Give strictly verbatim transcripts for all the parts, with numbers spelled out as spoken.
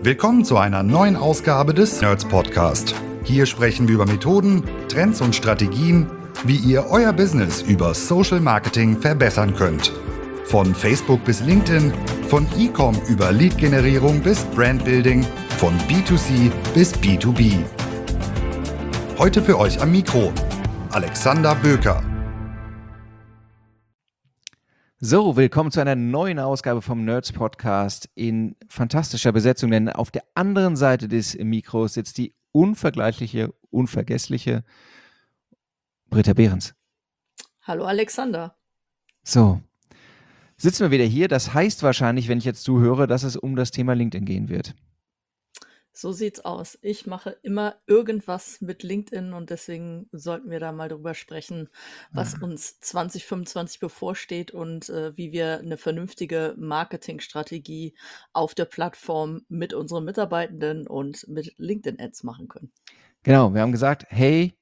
Willkommen zu einer neuen Ausgabe des Nerds Podcast. Hier sprechen wir über Methoden, Trends und Strategien, wie ihr euer Business über Social Marketing verbessern könnt. Von Facebook bis LinkedIn, von E-Com über Lead-Generierung bis Brandbuilding, von B zwei C bis B zwei B. Heute für euch am Mikro Alexander Böker. So, willkommen zu einer neuen Ausgabe vom Nerds Podcast in fantastischer Besetzung, denn auf der anderen Seite des Mikros sitzt die unvergleichliche, unvergessliche Britta Behrens. Hallo Alexander. So, sitzen wir wieder hier. Das heißt wahrscheinlich, wenn ich jetzt zuhöre, dass es um das Thema LinkedIn gehen wird. So sieht's aus. Ich mache immer irgendwas mit LinkedIn und deswegen sollten wir da mal drüber sprechen, was uns zwanzig fünfundzwanzig bevorsteht und äh, wie wir eine vernünftige Marketingstrategie auf der Plattform mit unseren Mitarbeitenden und mit LinkedIn-Ads machen können. Genau, wir haben gesagt, hey,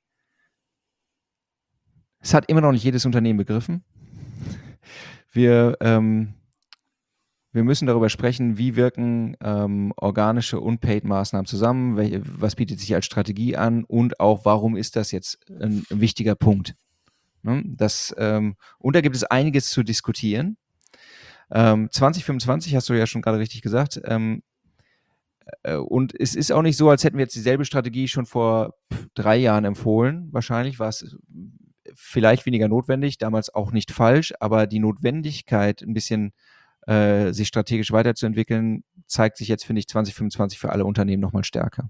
es hat immer noch nicht jedes Unternehmen begriffen. Wir ähm, Wir müssen darüber sprechen, wie wirken ähm, organische und Paid-Maßnahmen zusammen, welche, was bietet sich als Strategie an und auch, warum ist das jetzt ein, ein wichtiger Punkt. Ne? Das, ähm, und da gibt es einiges zu diskutieren. Ähm, zwanzig fünfundzwanzig hast du ja schon gerade richtig gesagt. Ähm, äh, und es ist auch nicht so, als hätten wir jetzt dieselbe Strategie schon vor pff, drei Jahren empfohlen. Wahrscheinlich war es vielleicht weniger notwendig, damals auch nicht falsch, aber die Notwendigkeit, ein bisschen Äh, sich strategisch weiterzuentwickeln, zeigt sich jetzt, finde ich, zwanzig fünfundzwanzig für alle Unternehmen nochmal stärker.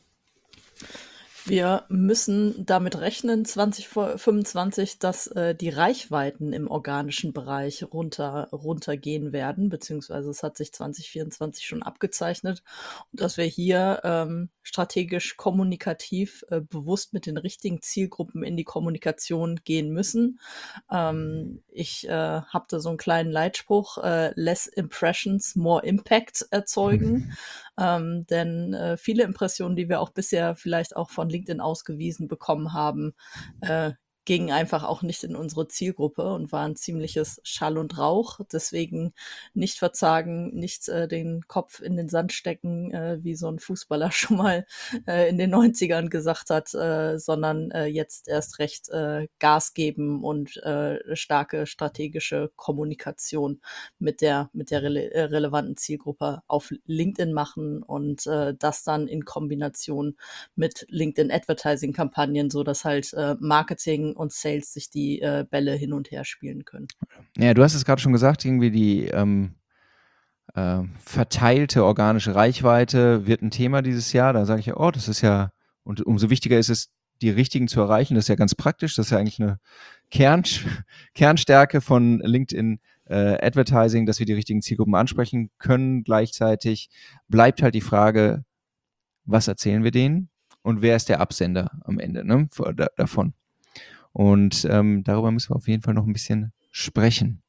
Wir müssen damit rechnen, zwanzig fünfundzwanzig, dass äh, die Reichweiten im organischen Bereich runter, runtergehen werden, beziehungsweise es hat sich zwanzig vierundzwanzig schon abgezeichnet und dass wir hier ähm, strategisch kommunikativ äh, bewusst mit den richtigen Zielgruppen in die Kommunikation gehen müssen. Ähm, ich äh, habe da so einen kleinen Leitspruch, äh, less impressions, more impact erzeugen. Ähm, denn äh, viele Impressionen, die wir auch bisher vielleicht auch von LinkedIn ausgewiesen bekommen haben, äh, gingen einfach auch nicht in unsere Zielgruppe und waren ziemliches Schall und Rauch. Deswegen nicht verzagen, nicht äh, den Kopf in den Sand stecken, äh, wie so ein Fußballer schon mal äh, in den neunzigern gesagt hat, äh, sondern äh, jetzt erst recht äh, Gas geben und äh, starke strategische Kommunikation mit der, mit der rele äh, relevanten Zielgruppe auf LinkedIn machen und äh, das dann in Kombination mit LinkedIn-Advertising-Kampagnen, so dass halt äh, Marketing und Sales sich die äh, Bälle hin und her spielen können. Ja, du hast es gerade schon gesagt, irgendwie die ähm, äh, verteilte organische Reichweite wird ein Thema dieses Jahr. Da sage ich ja, oh, das ist ja, und umso wichtiger ist es, die Richtigen zu erreichen. Das ist ja ganz praktisch. Das ist ja eigentlich eine Kern, Kernstärke von LinkedIn äh, Advertising, dass wir die richtigen Zielgruppen ansprechen können. Gleichzeitig bleibt halt die Frage, was erzählen wir denen und wer ist der Absender am Ende, ne, davon. Und ähm, darüber müssen wir auf jeden Fall noch ein bisschen sprechen.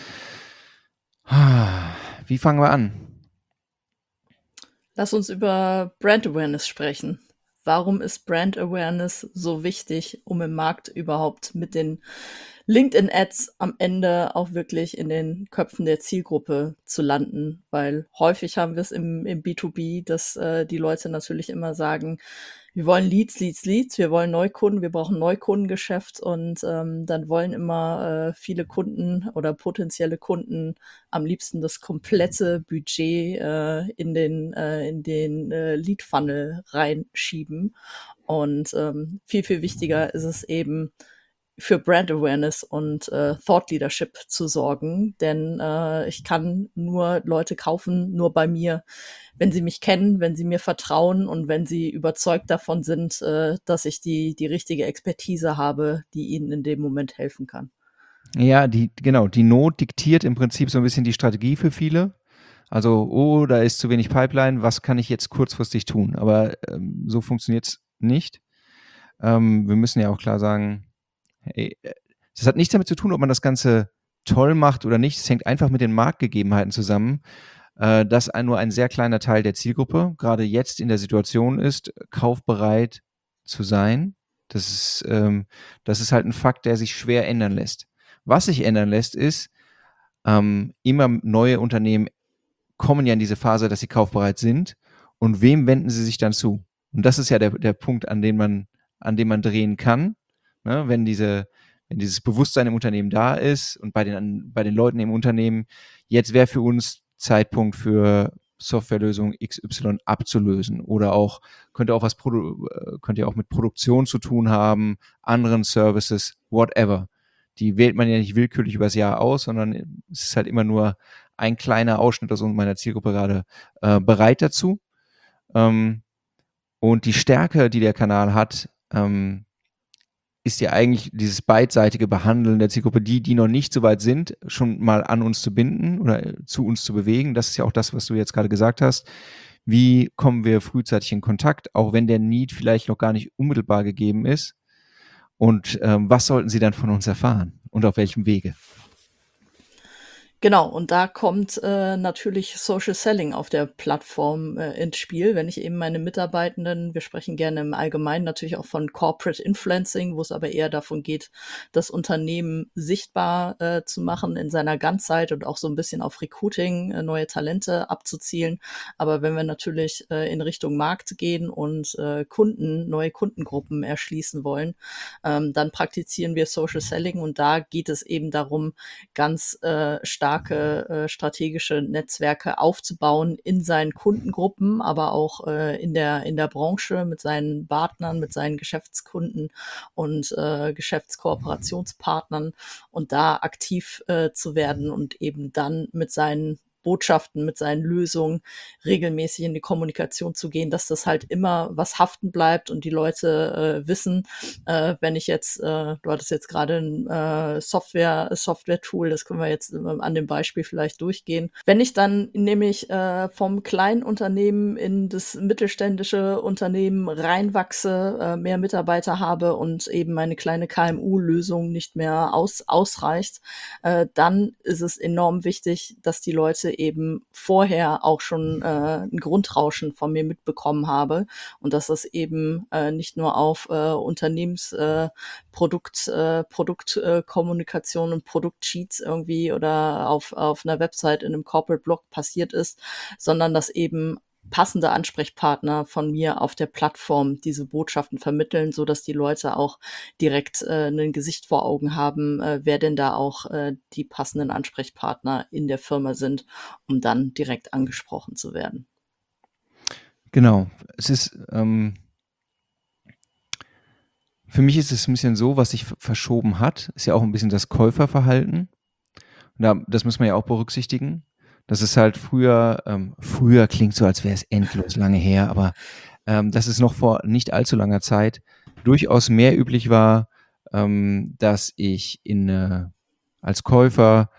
Wie fangen wir an? Lass uns über Brand Awareness sprechen. Warum ist Brand Awareness so wichtig, um im Markt überhaupt mit den LinkedIn-Ads am Ende auch wirklich in den Köpfen der Zielgruppe zu landen? Weil häufig haben wir es im, im B zwei B, dass äh, die Leute natürlich immer sagen, wir wollen Leads, Leads, Leads, wir wollen Neukunden, wir brauchen Neukundengeschäft und ähm, dann wollen immer äh, viele Kunden oder potenzielle Kunden am liebsten das komplette Budget äh, in den, äh, in den äh, Lead-Funnel reinschieben. Und ähm, viel, viel wichtiger ist es eben, für Brand Awareness und äh, Thought Leadership zu sorgen, denn äh, ich kann nur Leute kaufen, nur bei mir, wenn sie mich kennen, wenn sie mir vertrauen und wenn sie überzeugt davon sind, äh, dass ich die, die richtige Expertise habe, die ihnen in dem Moment helfen kann. Ja, die, genau, die Not diktiert im Prinzip so ein bisschen die Strategie für viele. Also, oh, da ist zu wenig Pipeline, was kann ich jetzt kurzfristig tun? Aber ähm, so funktioniert es nicht. Ähm, wir müssen ja auch klar sagen, hey, das hat nichts damit zu tun, ob man das Ganze toll macht oder nicht. Es hängt einfach mit den Marktgegebenheiten zusammen, äh, dass ein, nur ein sehr kleiner Teil der Zielgruppe gerade jetzt in der Situation ist, kaufbereit zu sein. Das ist, ähm, das ist halt ein Fakt, der sich schwer ändern lässt. Was sich ändern lässt, ist, ähm, immer neue Unternehmen kommen ja in diese Phase, dass sie kaufbereit sind und wem wenden sie sich dann zu? Und das ist ja der, der Punkt, an dem man, an dem man drehen kann, ne? Wenn diese, wenn dieses Bewusstsein im Unternehmen da ist und bei den, bei den Leuten im Unternehmen, jetzt wäre für uns Zeitpunkt für Softwarelösung X Y abzulösen oder auch, könnte auch was, könnte ja auch mit Produktion zu tun haben, anderen Services, whatever. Die wählt man ja nicht willkürlich übers Jahr aus, sondern es ist halt immer nur ein kleiner Ausschnitt aus meiner Zielgruppe gerade äh, bereit dazu. Ähm, und die Stärke, die der Kanal hat, ähm, ist ja eigentlich dieses beidseitige Behandeln der Zielgruppe, die, die noch nicht so weit sind, schon mal an uns zu binden oder zu uns zu bewegen. Das ist ja auch das, was du jetzt gerade gesagt hast. Wie kommen wir frühzeitig in Kontakt, auch wenn der Need vielleicht noch gar nicht unmittelbar gegeben ist? Und ähm, was sollten sie dann von uns erfahren und auf welchem Wege? Genau, und da kommt äh, natürlich Social Selling auf der Plattform äh, ins Spiel. Wenn ich eben meine Mitarbeitenden, wir sprechen gerne im Allgemeinen natürlich auch von Corporate Influencing, wo es aber eher davon geht, das Unternehmen sichtbar äh, zu machen in seiner Ganzheit und auch so ein bisschen auf Recruiting, äh, neue Talente abzuzielen. Aber wenn wir natürlich äh, in Richtung Markt gehen und äh, Kunden, neue Kundengruppen erschließen wollen, ähm, dann praktizieren wir Social Selling und da geht es eben darum, ganz äh, stark starke äh, strategische Netzwerke aufzubauen in seinen Kundengruppen, aber auch äh, in der in der Branche mit seinen Partnern, mit seinen Geschäftskunden und äh, Geschäftskooperationspartnern und da aktiv äh, zu werden und eben dann mit seinen Botschaften, mit seinen Lösungen regelmäßig in die Kommunikation zu gehen, dass das halt immer was haften bleibt und die Leute äh, wissen, äh, wenn ich jetzt, äh, du hattest jetzt gerade ein äh, Software, Software-Tool, das können wir jetzt äh, an dem Beispiel vielleicht durchgehen. Wenn ich dann nämlich äh, vom kleinen Unternehmen in das mittelständische Unternehmen reinwachse, äh, mehr Mitarbeiter habe und eben meine kleine K M U-Lösung nicht mehr aus, ausreicht, äh, dann ist es enorm wichtig, dass die Leute eben vorher auch schon äh, ein Grundrauschen von mir mitbekommen habe und dass das eben äh, nicht nur auf äh, Unternehmensprodukt, äh, Produkt, äh, Produktkommunikation äh, und Produktsheets irgendwie oder auf, auf einer Website in einem Corporate Blog passiert ist, sondern dass eben passende Ansprechpartner von mir auf der Plattform diese Botschaften vermitteln, so dass die Leute auch direkt äh, ein Gesicht vor Augen haben, äh, wer denn da auch äh, die passenden Ansprechpartner in der Firma sind, um dann direkt angesprochen zu werden. Genau. Es ist, ähm, für mich ist es ein bisschen so, was sich verschoben hat, ist ja auch ein bisschen das Käuferverhalten. Und da, das muss man ja auch berücksichtigen. Das ist halt früher, ähm, früher klingt so, als wäre es endlos lange her, aber ähm, dass es noch vor nicht allzu langer Zeit durchaus mehr üblich war, ähm, dass ich in, äh, als Käufer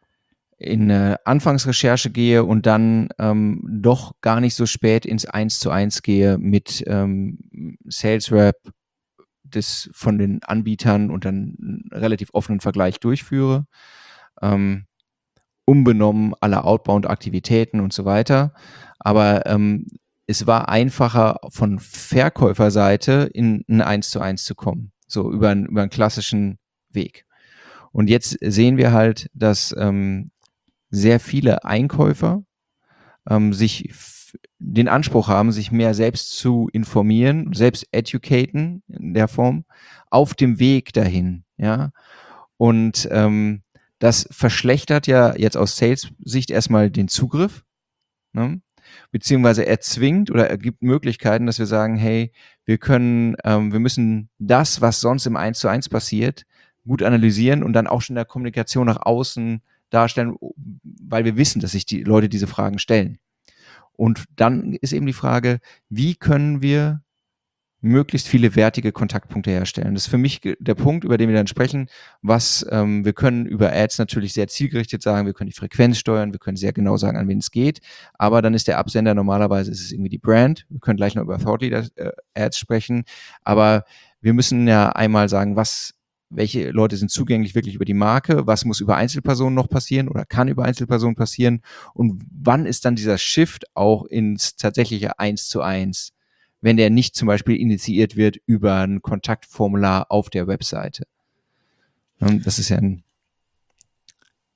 in eine Anfangsrecherche gehe und dann ähm, doch gar nicht so spät ins Eins zu eins gehe mit ähm, Sales Rep des, von den Anbietern und dann einen relativ offenen Vergleich durchführe. Ähm, unbenommen aller Outbound-Aktivitäten und so weiter. Aber ähm, es war einfacher von Verkäuferseite in ein eins zu eins zu kommen, so über, ein, über einen klassischen Weg. Und jetzt sehen wir halt, dass ähm, sehr viele Einkäufer ähm, sich f- den Anspruch haben, sich mehr selbst zu informieren, selbst educaten in der Form, auf dem Weg dahin, ja. Und ähm, das verschlechtert ja jetzt aus Sales-Sicht erstmal den Zugriff, ne? Beziehungsweise erzwingt oder ergibt Möglichkeiten, dass wir sagen, hey, wir können, ähm, wir müssen das, was sonst im eins zu eins passiert, gut analysieren und dann auch schon in der Kommunikation nach außen darstellen, weil wir wissen, dass sich die Leute diese Fragen stellen. Und dann ist eben die Frage, wie können wir möglichst viele wertige Kontaktpunkte herstellen. Das ist für mich der Punkt, über den wir dann sprechen, was ähm, wir können über Ads natürlich sehr zielgerichtet sagen, wir können die Frequenz steuern, wir können sehr genau sagen, an wen es geht, aber dann ist der Absender, normalerweise ist es irgendwie die Brand, wir können gleich noch über Thought Leader äh, Ads sprechen, aber wir müssen ja einmal sagen, was welche Leute sind zugänglich wirklich über die Marke, was muss über Einzelpersonen noch passieren oder kann über Einzelpersonen passieren und wann ist dann dieser Shift auch ins tatsächliche eins zu eins, wenn der nicht zum Beispiel initiiert wird über ein Kontaktformular auf der Webseite. Das ist ja ein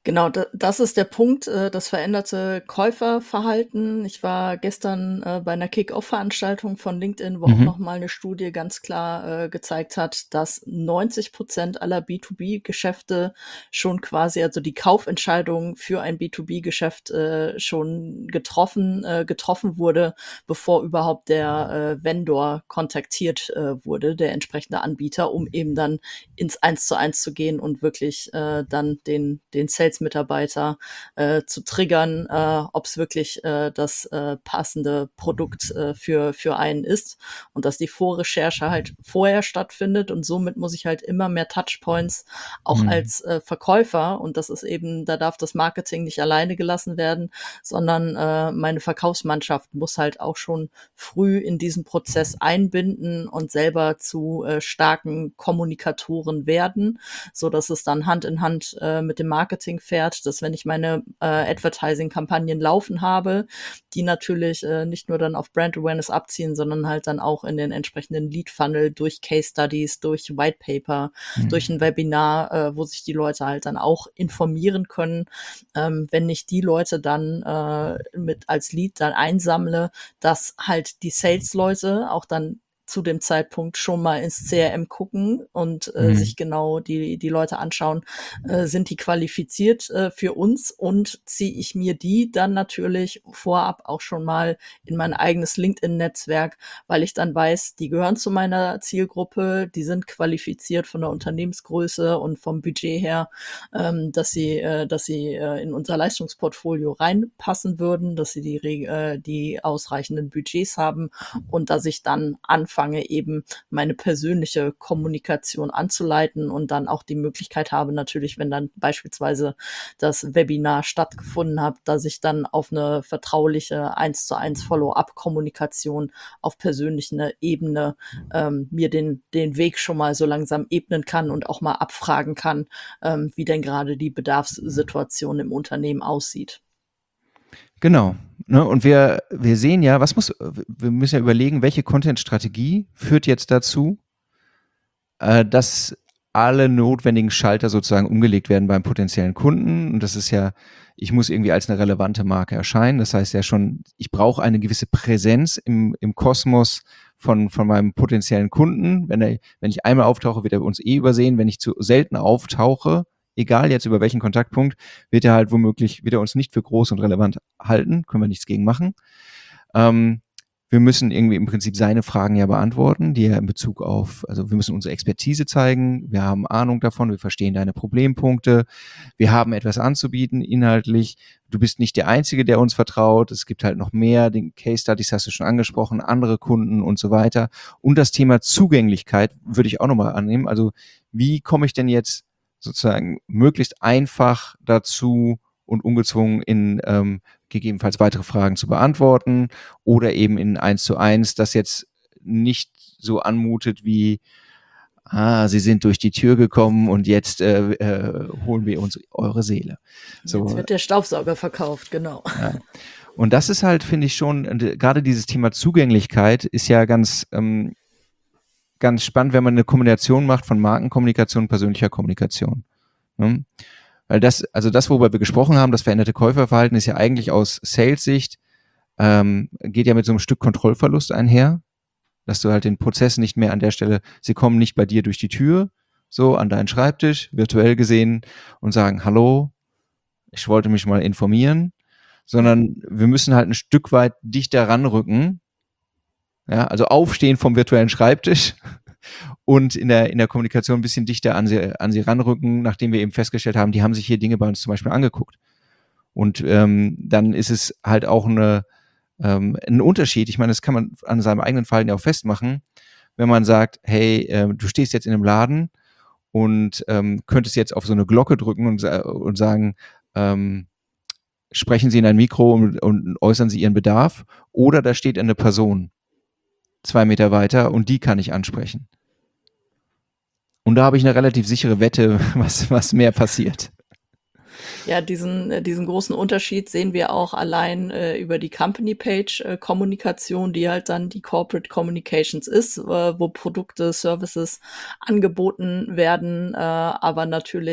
Genau, da das ist der Punkt, äh, das veränderte Käuferverhalten. Ich war gestern, äh, bei 'ner Kick-Off-Veranstaltung von LinkedIn, wo auch Mhm. noch mal 'ne Studie ganz klar, äh, gezeigt hat, dass neunzig Prozent aller B zwei B-Geschäfte schon quasi also die Kaufentscheidung für ein B zwei B-Geschäft, äh, schon getroffen äh, getroffen wurde, bevor überhaupt der, äh, Vendor kontaktiert, äh, wurde, der entsprechende Anbieter, um eben dann ins Eins-zu-eins zu gehen und wirklich, äh, dann den den Sales-Mitarbeiter, äh, zu triggern, äh, ob's wirklich, äh, das, äh, passende Produkt, äh, für für einen ist und dass die Vorrecherche halt vorher stattfindet und somit muss ich halt immer mehr Touchpoints auch Mhm. als, äh, Verkäufer und das ist eben da darf das Marketing nicht alleine gelassen werden, sondern, äh, meine Verkaufsmannschaft muss halt auch schon früh in diesen Prozess einbinden und selber zu, äh, starken Kommunikatoren werden, sodass es dann Hand in Hand, äh, mit dem Marketing fährt, dass wenn ich meine, äh, Advertising-Kampagnen laufen habe, die natürlich, äh, nicht nur dann auf Brand Awareness abzielen, sondern halt dann auch in den entsprechenden Lead-Funnel durch Case Studies, durch White Paper, durch Mhm. 'n Webinar, äh, wo sich die Leute halt dann auch informieren können. Ähm, wenn ich die Leute dann, äh, mit als Lead dann einsammle, dass halt die Sales-Leute auch dann zu dem Zeitpunkt schon mal ins C R M gucken und, äh, Mhm. sich genau die die Leute anschauen, äh, sind die qualifiziert, äh, für uns und ziehe ich mir die dann natürlich vorab auch schon mal in mein eigenes LinkedIn-Netzwerk, weil ich dann weiß, die gehören zu meiner Zielgruppe, die sind qualifiziert von der Unternehmensgröße und vom Budget her, ähm, dass sie äh, dass sie, äh, in unser Leistungsportfolio reinpassen würden, dass sie die reg äh, die ausreichenden Budgets haben und dass ich dann anfange, eben meine persönliche Kommunikation anzuleiten und dann auch die Möglichkeit habe natürlich, wenn dann beispielsweise das Webinar stattgefunden hat, dass ich dann auf 'ne vertrauliche Eins-zu-eins Follow-up-Kommunikation auf persönlicher Ebene, ähm, mir den den Weg schon mal so langsam ebnen kann und auch mal abfragen kann, ähm, wie denn grade die Bedarfssituation im Unternehmen aussieht. Genau, ne? Und wir wir sehen ja, was muss w wir müssen ja überlegen, welche Content-Strategie führt jetzt dazu äh, dass alle notwendigen Schalter sozusagen umgelegt werden beim potenziellen Kunden. Und das ist ja ich muss irgendwie als 'ne relevante Marke erscheinen. Das heißt ja schon, ich brauche eine gewisse Präsenz im im Kosmos von von meinem potenziellen Kunden. Wenn er wenn ich einmal auftauche, wird er uns eh übersehen. Wenn ich zu selten auftauche, egal jetzt über welchen Kontaktpunkt, wird er halt womöglich wird er uns nicht für groß und relevant halten, können wir nichts gegen machen. Ähm, wir müssen irgendwie im Prinzip seine Fragen ja beantworten, die er in Bezug auf also, wir müssen unsere Expertise zeigen. Wir haben Ahnung davon, wir verstehen deine Problempunkte. Wir haben etwas anzubieten inhaltlich. Du bist nicht der Einzige, der uns vertraut. Es gibt halt noch mehr, den Case Studies hast du schon angesprochen, andere Kunden und so weiter. Und das Thema Zugänglichkeit würde ich auch noch mal annehmen. Also, wie komme ich denn jetzt sozusagen möglichst einfach dazu und ungezwungen in, ähm, gegebenenfalls weitere Fragen zu beantworten oder eben in Eins-zu-eins, das jetzt nicht so anmutet wie: „Ah, Sie sind durch die Tür gekommen und jetzt, äh, äh, holen wir uns eure Seele.“ Jetzt So. wird der Staubsauger verkauft, genau. Ja. Und das ist halt, finde ich schon d grade dieses Thema Zugänglichkeit ist ja ganz, ähm ganz spannend, wenn man 'ne Kombination macht von Markenkommunikation und persönlicher Kommunikation, ne? Weil das also, das, worüber wir gesprochen haben, das veränderte Käuferverhalten ist ja eigentlich aus Sales-Sicht ähm, geht ja mit so 'nem Stück Kontrollverlust einher, dass du halt den Prozess nicht mehr an der Stelle sie kommen nicht bei dir durch die Tür, so an deinen Schreibtisch, virtuell gesehen und sagen: „Hallo, ich wollte mich mal informieren“, Mhm. sondern wir müssen halt 'n Stück weit dichter ranrücken. Ja, also, aufstehen vom virtuellen Schreibtisch und in der in der Kommunikation 'n bisschen dichter an sie an sie ranrücken, nachdem wir eben festgestellt haben, die haben sich hier Dinge bei uns zum Beispiel angeguckt. Und, ähm, dann ist es halt auch 'ne ähm, 'n Unterschied. Ich meine, das kann man an seinem eigenen Verhalten ja auch festmachen, wenn man sagt: „Hey, ähm, du stehst jetzt in 'nem Laden und, ähm, könntest jetzt auf so 'ne Glocke drücken und sa und sagen, ähm, sprechen Sie in ein Mikro und und äußern Sie Ihren Bedarf.“ Oder da steht eine Person zwei Meter weiter und die kann ich ansprechen. Und da habe ich 'ne relativ sichere Wette, was was mehr passiert. Ja, diesen äh, diesen großen Unterschied sehen wir auch allein, äh, über die Company-Page, äh, Kommunikation, die halt dann die Corporate Communications ist, äh, wo Produkte, Services angeboten werden, äh, aber natürlich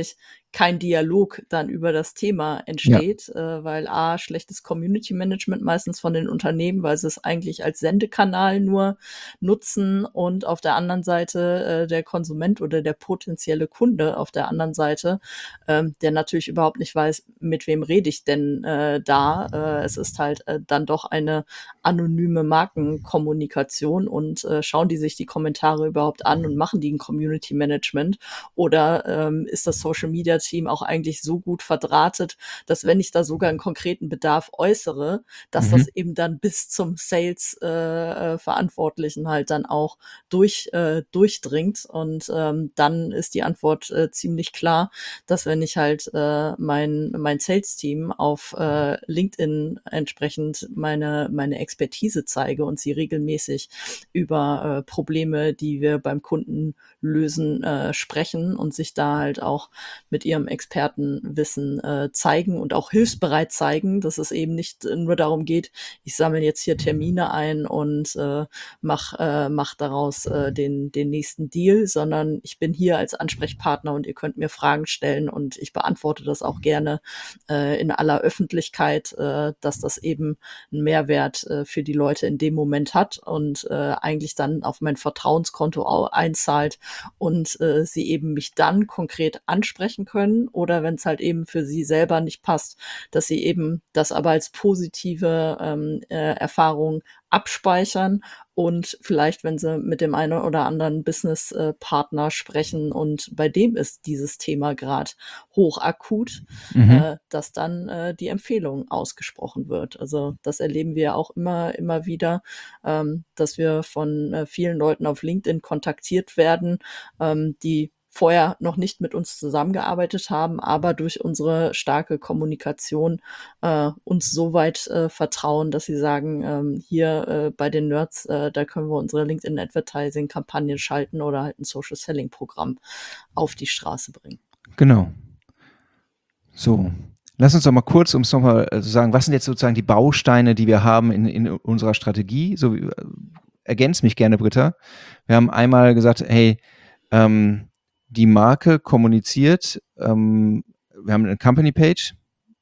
kein Dialog dann über das Thema entsteht, ja. äh, weil A, schlechtes Community Management meistens von den Unternehmen, weil sie es eigentlich als Sendekanal nur nutzen und auf der anderen Seite äh, der Konsument oder der potenzielle Kunde auf der anderen Seite, ähm, der natürlich überhaupt nicht weiß, mit wem rede ich denn äh, da. Äh, es ist halt äh, dann doch eine anonyme Markenkommunikation und äh, schauen die sich die Kommentare überhaupt an und machen die ein Community Management oder ähm, ist das Social Media Team auch eigentlich so gut verdrahtet, dass wenn ich da sogar einen konkreten Bedarf äußere, dass Mhm. das eben dann bis zum Sales äh, Verantwortlichen halt dann auch durch äh, durchdringt und ähm, dann ist die Antwort äh, ziemlich klar, dass wenn ich halt äh, mein mein Sales Team auf äh, LinkedIn entsprechend meine meine Expertise zeige und sie regelmäßig über äh, Probleme, die wir beim Kunden lösen, äh, sprechen und sich da halt auch mit ihrem Expertenwissen äh, zeigen und auch hilfsbereit zeigen, dass es eben nicht nur darum geht, ich sammle jetzt hier Termine ein und äh, mach, äh, mach daraus äh, den, den nächsten Deal, sondern ich bin hier als Ansprechpartner und ihr könnt mir Fragen stellen und ich beantworte das auch gerne äh, in aller Öffentlichkeit, äh, dass das eben einen Mehrwert äh, für die Leute in dem Moment hat und äh, eigentlich dann auf mein Vertrauenskonto au- einzahlt und äh, sie eben mich dann konkret ansprechen können oder wenn es halt eben für sie selber nicht passt, dass sie eben das aber als positive ähm, äh, Erfahrung abspeichern und vielleicht, wenn sie mit dem einen oder anderen Business-Partner sprechen und bei dem ist dieses Thema gerade hochakut, Mhm. äh, dass dann äh, die Empfehlung ausgesprochen wird. Also das erleben wir auch immer, immer wieder, ähm, dass wir von äh, vielen Leuten auf LinkedIn kontaktiert werden, ähm, die vorher noch nicht mit uns zusammengearbeitet haben, aber durch unsere starke Kommunikation äh, uns so weit äh, vertrauen, dass sie sagen, ähm, hier äh, bei den Nerds, äh, da können wir unsere LinkedIn-Advertising-Kampagnen schalten oder halt ein Social-Selling-Programm auf die Straße bringen. Genau. So, lass uns doch mal kurz, um es nochmal äh, zu sagen, was sind jetzt sozusagen die Bausteine, die wir haben in, in unserer Strategie? So, äh, ergänz mich gerne, Britta. Wir haben einmal gesagt, hey, ähm, die Marke kommuniziert, ähm, wir haben eine Company-Page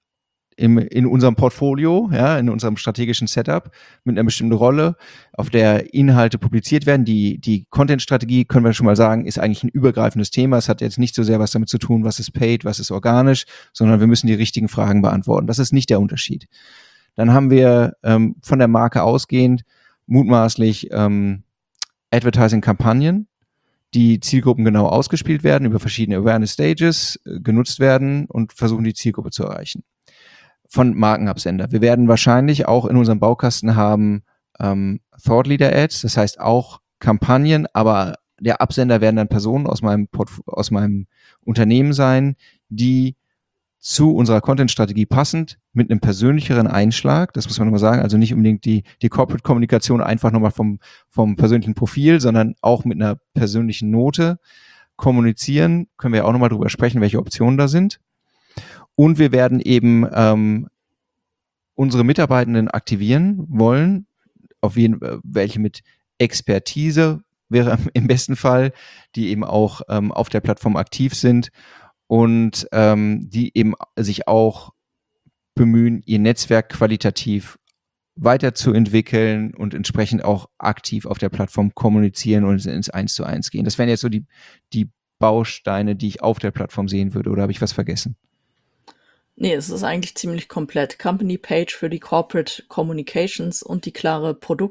im, in unserem Portfolio, ja, in unserem strategischen Setup mit einer bestimmten Rolle, auf der Inhalte publiziert werden. Die, die Content-Strategie, können wir schon mal sagen, ist eigentlich ein übergreifendes Thema. Es hat jetzt nicht so sehr was damit zu tun, was ist paid, was ist organisch, sondern wir müssen die richtigen Fragen beantworten. Das ist nicht der Unterschied. Dann haben wir ähm, von der Marke ausgehend mutmaßlich ähm, Advertising-Kampagnen, die Zielgruppen genau ausgespielt werden, über verschiedene Awareness-Stages äh, genutzt werden und versuchen, die Zielgruppe zu erreichen. Von Markenabsender. Wir werden wahrscheinlich auch in unserem Baukasten haben ähm, Thought Leader Ads, das heißt auch Kampagnen, aber der Absender werden dann Personen aus meinem, Portf- aus meinem Unternehmen sein, die zu unserer Content-Strategie passend mit einem persönlicheren Einschlag, das muss man nochmal sagen, also nicht unbedingt die, die Corporate-Kommunikation einfach nochmal vom, vom persönlichen Profil, sondern auch mit einer persönlichen Note kommunizieren, können wir auch nochmal drüber sprechen, welche Optionen da sind. Und wir werden eben ähm, unsere Mitarbeitenden aktivieren wollen, auf jeden welche mit Expertise wäre im besten Fall, die eben auch ähm, auf der Plattform aktiv sind und ähm, die eben sich auch bemühen, ihr Netzwerk qualitativ weiterzuentwickeln und entsprechend auch aktiv auf der Plattform kommunizieren und ins Eins zu Eins gehen. Das wären jetzt so die, die Bausteine, die ich auf der Plattform sehen würde, oder habe ich was vergessen? Nee, es ist eigentlich ziemlich komplett. Company Page für die Corporate Communications und die klare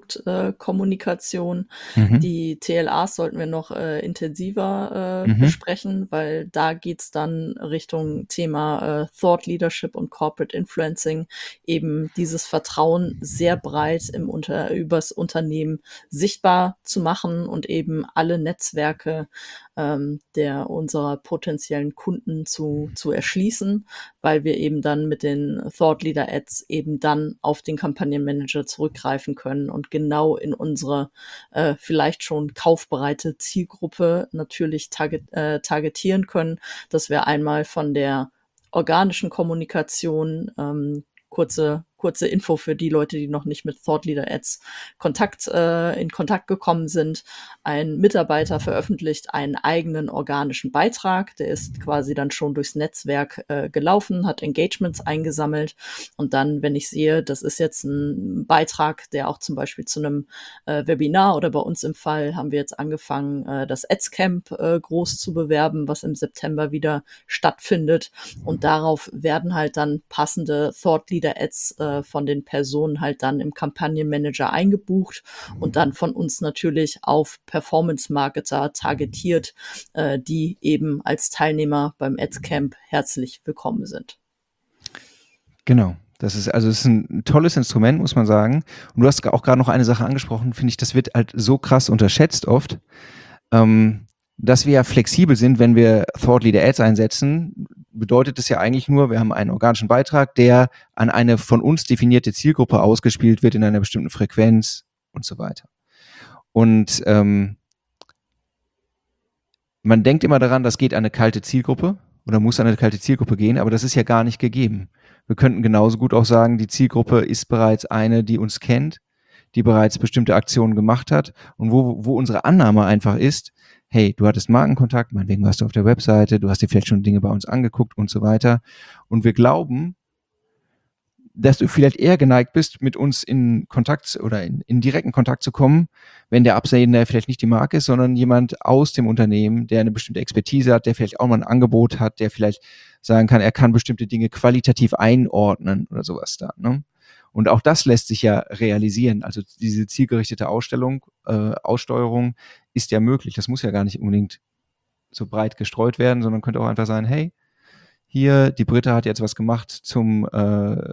Produktkommunikation. Äh, Mhm. die T L As sollten wir noch äh, intensiver äh, Mhm. besprechen, weil da geht's dann Richtung Thema äh, Thought Leadership und Corporate Influencing, eben dieses Vertrauen sehr breit im Unter übers Unternehmen sichtbar zu machen und eben alle Netzwerke ähm, der unserer potenziellen Kunden zu, zu erschließen, weil wir eben dann mit den Thought Leader Ads eben dann auf den Kampagnenmanager zurückgreifen können und genau in unsere äh, vielleicht schon kaufbereite Zielgruppe natürlich target, äh, targetieren können, dass wir einmal von der organischen Kommunikation ähm, kurze kurze Info für die Leute, die noch nicht mit Thought Leader Ads Kontakt, äh, in Kontakt gekommen sind. Ein Mitarbeiter veröffentlicht einen eigenen organischen Beitrag, der ist quasi dann schon durchs Netzwerk äh, gelaufen, hat Engagements eingesammelt und dann, wenn ich sehe, das ist jetzt ein Beitrag, der auch zum Beispiel zu einem äh, Webinar oder bei uns im Fall haben wir jetzt angefangen, äh, das Adscamp äh, groß zu bewerben, was im September wieder stattfindet und darauf werden halt dann passende Thought Leader Ads äh, von den Personen halt dann im Kampagnenmanager eingebucht und dann von uns natürlich auf Performance-Marketer targetiert, äh, die eben als Teilnehmer beim Adscamp herzlich willkommen sind. Genau. Das ist also es ist ein tolles Instrument, muss man sagen. Und du hast auch gerade noch eine Sache angesprochen, finde ich, das wird halt so krass unterschätzt oft, ähm, dass wir ja flexibel sind, wenn wir Thought Leader Ads einsetzen, bedeutet es ja eigentlich nur, wir haben einen organischen Beitrag, der an eine von uns definierte Zielgruppe ausgespielt wird in einer bestimmten Frequenz und so weiter. Und ähm, man denkt immer daran, das geht an eine kalte Zielgruppe oder muss an eine kalte Zielgruppe gehen, aber das ist ja gar nicht gegeben. Wir könnten genauso gut auch sagen, die Zielgruppe ist bereits eine, die uns kennt, die bereits bestimmte Aktionen gemacht hat und wo, wo unsere Annahme einfach ist, hey, du hattest Markenkontakt, meinetwegen warst du auf der Webseite, du hast dir vielleicht schon Dinge bei uns angeguckt und so weiter. Und wir glauben, dass du vielleicht eher geneigt bist, mit uns in Kontakt oder in, in direkten Kontakt zu kommen, wenn der Absender vielleicht nicht die Marke ist, sondern jemand aus dem Unternehmen, der eine bestimmte Expertise hat, der vielleicht auch mal ein Angebot hat, der vielleicht sagen kann, er kann bestimmte Dinge qualitativ einordnen oder sowas da. Ne? Und auch das lässt sich ja realisieren. Also diese zielgerichtete Ausstellung, äh, Aussteuerung ist ja möglich. Das muss ja gar nicht unbedingt so breit gestreut werden, sondern könnte auch einfach sein, hey, hier, die Britta hat jetzt was gemacht zum äh,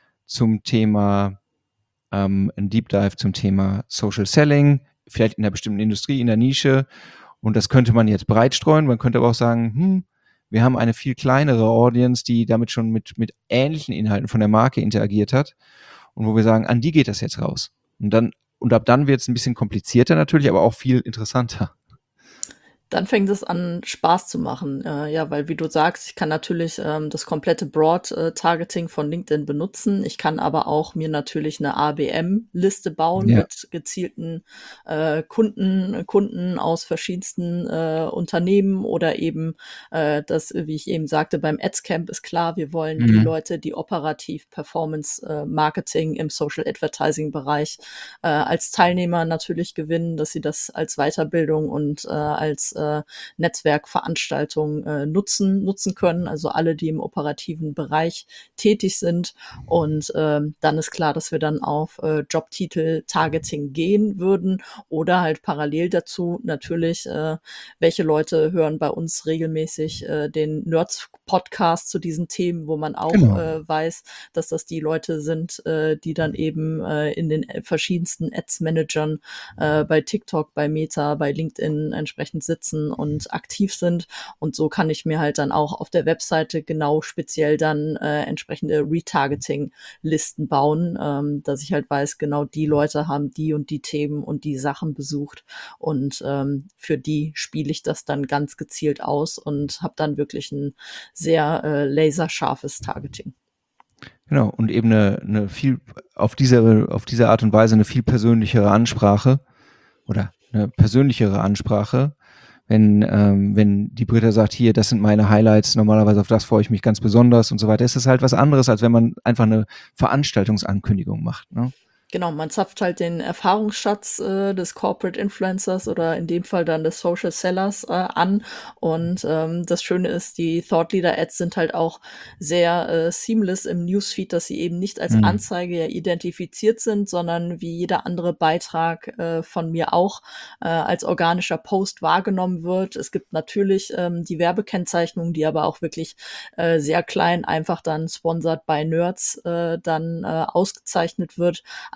zum Thema, ähm, ein Deep Dive zum Thema Social Selling, vielleicht in einer bestimmten Industrie, in der Nische. Und das könnte man jetzt breit streuen. Man könnte aber auch sagen, hm, wir haben eine viel kleinere Audience, die damit schon mit, mit ähnlichen Inhalten von der Marke interagiert hat. Und wo wir sagen, an die geht das jetzt raus. Und dann, und ab dann wird es ein bisschen komplizierter natürlich, aber auch viel interessanter. Dann fängt es an, Spaß zu machen. Äh, ja, weil wie du sagst, ich kann natürlich ähm, das komplette Broad-Targeting von LinkedIn benutzen. Ich kann aber auch mir natürlich eine A B M-Liste bauen Ja. mit gezielten äh, Kunden, Kunden aus verschiedensten äh, Unternehmen oder eben äh, das, wie ich eben sagte, beim Adscamp ist klar, wir wollen Mhm. die Leute, die operativ Performance-Marketing im Social-Advertising-Bereich äh, als Teilnehmer natürlich gewinnen, dass sie das als Weiterbildung und äh, als äh, Netzwerkveranstaltungen äh, nutzen, nutzen können, also alle, die im operativen Bereich tätig sind. Und ähm, dann ist klar, dass wir dann auf äh, Jobtitel-Targeting gehen würden oder halt parallel dazu natürlich, äh, welche Leute hören bei uns regelmäßig äh, den Nerds-Podcast zu diesen Themen, wo man auch Genau. äh, weiß, dass das die Leute sind, äh, die dann eben äh, in den verschiedensten Ads-Managern äh, bei TikTok, bei Meta, bei LinkedIn entsprechend sitzen und aktiv sind. Und so kann ich mir halt dann auch auf der Webseite genau speziell dann äh, entsprechende Retargeting-Listen bauen, ähm, dass ich halt weiß, genau die Leute haben die und die Themen und die Sachen besucht. Und ähm, für die spiele ich das dann ganz gezielt aus und habe dann wirklich ein sehr äh, laserscharfes Targeting. Genau, und eben eine, eine viel, auf diese, auf diese Art und Weise eine viel persönlichere Ansprache oder eine persönlichere Ansprache, wenn, ähm, wenn die Britta sagt, hier, das sind meine Highlights, normalerweise auf das freue ich mich ganz besonders und so weiter, ist das halt was anderes, als wenn man einfach eine Veranstaltungsankündigung macht, ne? Genau, man zapft halt den Erfahrungsschatz äh, des Corporate Influencers oder in dem Fall dann des Social Sellers äh, an. Und ähm, das Schöne ist, die Thought Leader Ads sind halt auch sehr äh, seamless im Newsfeed, dass sie eben nicht als Mhm. Anzeige ja identifiziert sind, sondern wie jeder andere Beitrag äh, von mir auch äh, als organischer Post wahrgenommen wird. Es gibt natürlich ähm, die Werbekennzeichnung, die aber auch wirklich äh, sehr klein einfach dann sponsored by Nerds äh, dann äh, ausgezeichnet wird.